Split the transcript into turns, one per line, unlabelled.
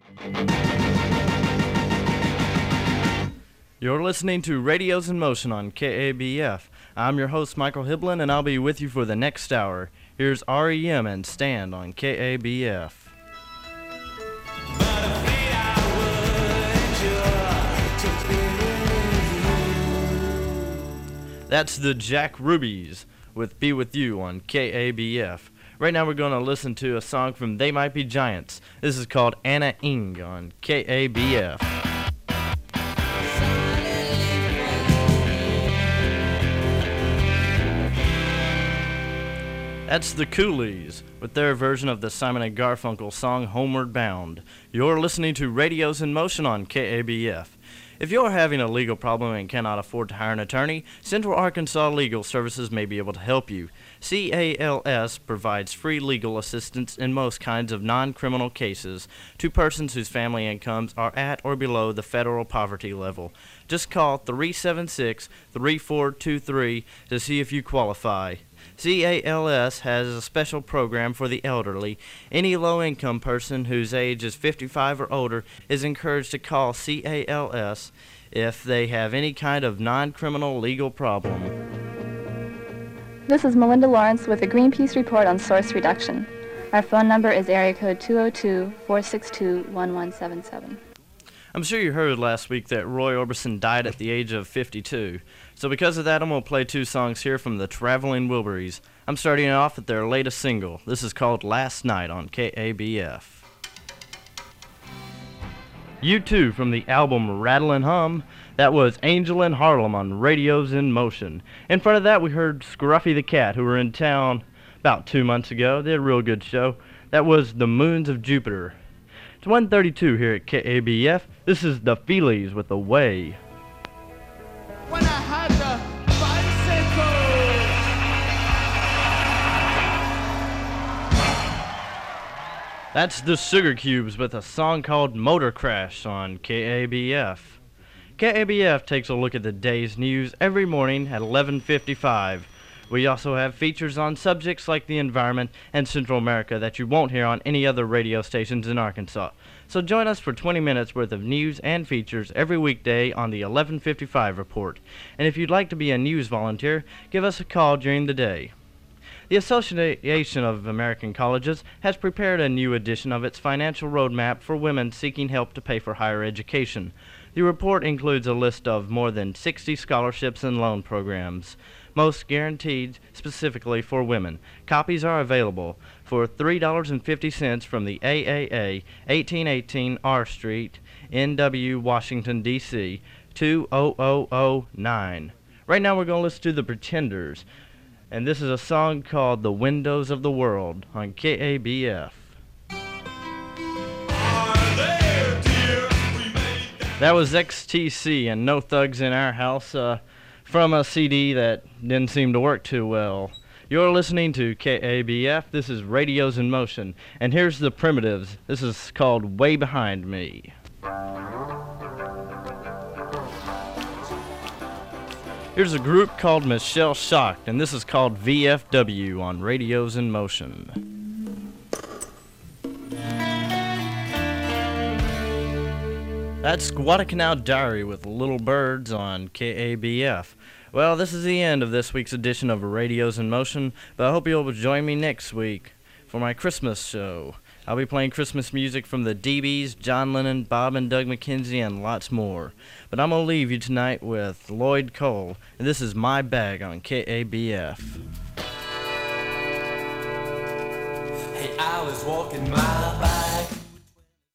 You're listening to Radios in Motion on KABF. I'm your host, Michael Hiblin, and I'll be with you for the next hour. Here's REM and Stand on KABF. That's the Jack Rubies with Be With You on KABF. Right now we're going to listen to a song from They Might Be Giants. This is called Anna Ing on KABF. That's the Coolies with their version of the Simon & Garfunkel song Homeward Bound. You're listening to Radios in Motion on KABF. If you're having a legal problem and cannot afford to hire an attorney, Central Arkansas Legal Services may be able to help you. CALS provides free legal assistance in most kinds of non-criminal cases to persons whose family incomes are at or below the federal poverty level. Just call 376-3423 to see if you qualify. CALS has a special program for the elderly. Any low-income person whose age is 55 or older is encouraged to call CALS if they have any kind of non-criminal legal problem.
This is Melinda Lawrence with a Greenpeace report on source reduction. Our phone number is area code 202-462-1177.
I'm sure you heard last week that Roy Orbison died at the age of 52. So because of that, I'm going to play two songs here from the Traveling Wilburys. I'm starting off with their latest single. This is called Last Night on KABF. U2 from the album Rattle and Hum. That was Angel in Harlem on Radios in Motion. In front of that, we heard Scruffy the Cat, who were in town about 2 months ago. They had a real good show. That was The Moons of Jupiter. It's 1:32 here at KABF. This is the Feelies with Away.
When I had the bicycle.
That's the Sugar Cubes with a song called Motor Crash on KABF. KABF takes a look at the day's news every morning at 11:55. We also have features on subjects like the environment and Central America that you won't hear on any other radio stations in Arkansas. So join us for 20 minutes worth of news and features every weekday on the 11:55 report. And if you'd like to be a news volunteer, give us a call during the day. The Association of American Colleges has prepared a new edition of its financial roadmap for women seeking help to pay for higher education. The report includes a list of more than 60 scholarships and loan programs, most guaranteed specifically for women. Copies are available for $3.50 from the AAA, 1818 R Street, NW, Washington, D.C., 20009. Right now we're going to listen to The Pretenders, and this is a song called The Windows of the World on KABF. That was XTC and No Thugs in Our House from a CD that didn't seem to work too well. You're listening to KABF. This is Radios in Motion. And here's the Primitives. This is called Way Behind Me. Here's a group called Michelle Shocked, and this is called VFW on Radios in Motion. That's Guadalcanal Diary with Little Birds on KABF. Well, this is the end of this week's edition of Radios in Motion, but I hope you'll join me next week for my Christmas show. I'll be playing Christmas music from the DBs, John Lennon, Bob and Doug McKenzie, and lots more. But I'm going to leave you tonight with Lloyd Cole, and this is My Bag on KABF.
Hey, I was walking my bag